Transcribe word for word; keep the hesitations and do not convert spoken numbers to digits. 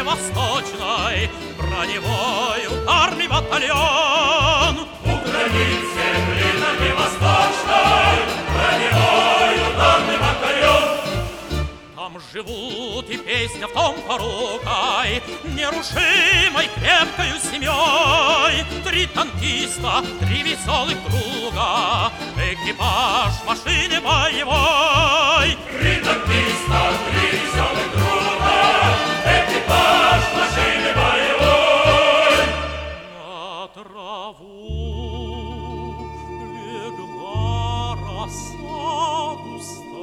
Дальневосточной броневой ударный батальон. У границ земли Дальневосточной броневой ударный батальон. Там живут и песня в том порукой, нерушимой крепкою семьей. Три танкиста, три веселых друга, экипаж машины боевой. Три танкиста, три веселых друга, экипаж машины боевой. На траву легла роса густая,